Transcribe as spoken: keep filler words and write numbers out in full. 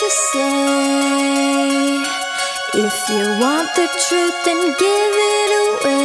to say. If you want the truth, then give it away.